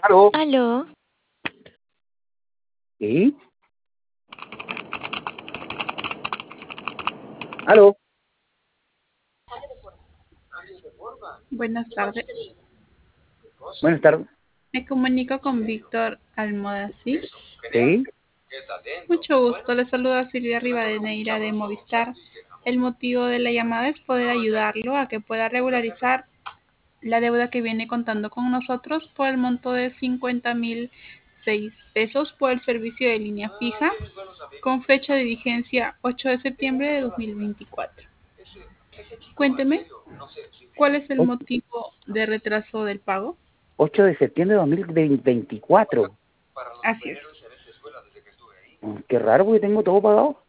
¿Aló? Aló, ¿Sí? ¿Aló? Buenas tardes. Buenas tardes. Me comunico con Víctor Almodazzi. ¿Sí? Mucho gusto. Le saluda Silvia Rivadeneira de Movistar. El motivo de la llamada es poder ayudarlo a que pueda regularizar la deuda que viene contando con nosotros por el monto de 50.006 pesos por el servicio de línea fija con fecha de vigencia 8 de septiembre de 2024. Cuénteme, ¿cuál es el O- motivo de retraso del pago? 8 de septiembre de 2024. Así es. Qué raro porque tengo todo pagado.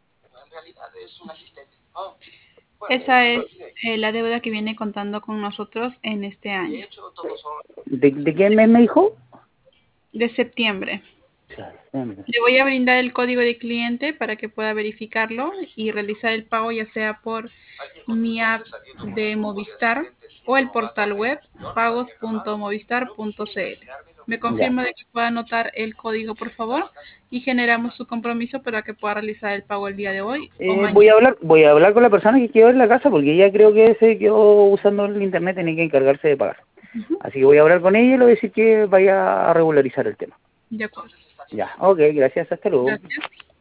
Esa es la deuda que viene contando con nosotros en este año, ¿De qué mes me dijo? de septiembre. Septiembre. Le voy a brindar el código de cliente para que pueda verificarlo y realizar el pago ya sea por mi app de Movistar o el portal web pagos.movistar.cl. ¿Me Ya. confirma de que pueda anotar el código, por favor? Y generamos su compromiso para que pueda realizar el pago el día de hoy o Voy mañana. a hablar con la persona que quedó en la casa porque ella creo que se quedó usando el internet, tenía que encargarse de pagar. Ujú. Así que voy a hablar con ella y le voy a decir que vaya a regularizar el tema. De acuerdo. Ya, ok, gracias, hasta luego. Gracias.